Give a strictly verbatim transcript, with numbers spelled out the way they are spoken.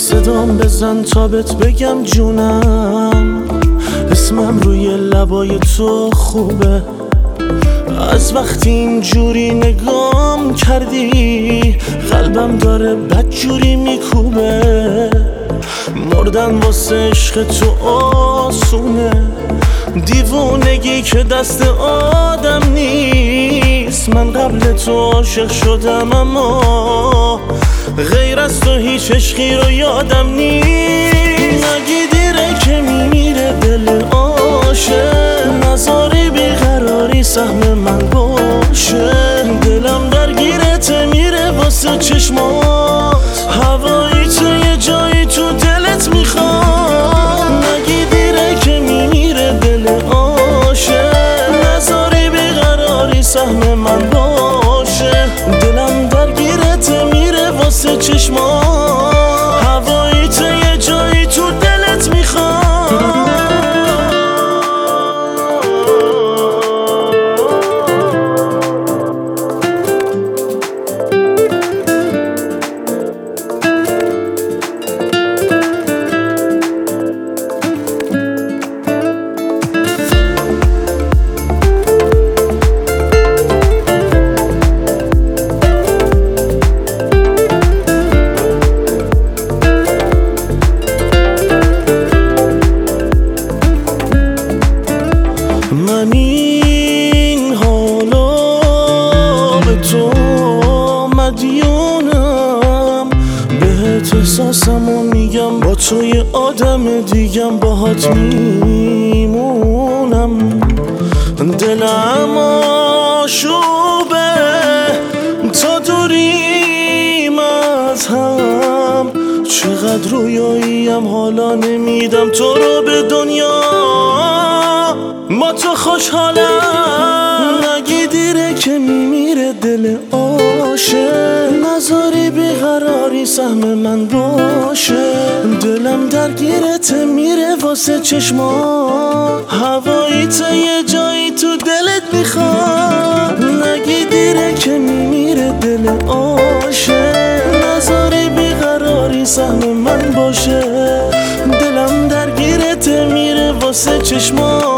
صدام بزن تا بهت بگم جونم، اسمم روی لبای تو خوبه. از وقتی اینجوری نگام کردی قلبم داره بدجوری میکوبه. مردن واسه عشق تو آسونه، دیوونگی که دست آدم نیست. من قبل تو عاشق شدم اما غیر از تو هیچ عشقی رو یادم نیست. نگی دیره که میمیره دل عاشق، نذاری بیقراری سهم من باشه. دلم درگیرت میره واسه چشمات، هوایی تو یه جایی تو دلت میخواد. نگی دیره که میمیره دل عاشق، نذاری بیقراری سهم من باشه. دلم درگیرت میره واسه چشمات، هوایی تو یه جایی تو دلت میخواد. من این حالا به تو مدیونم، بهت احساسمو میگم، با تو یه آدم دیگم باهات میمونم. دلم آشوبه تا دوریم از هم، چقدر رویاییم حالا نمیدم تو رو به دنیا. با تو خوشحالم، نگی دیره که میمیره دل عاشق، نذاری بیقراری سهم من باشه. دلم درگیرت میره واسه چشمات، هوایی تو یه جایی تو دلت میخواد. نگی دیره که میمیره دل عاشق، نذاری بیقراری سهم من باشه. دلم درگیرت میره واسه چشمات،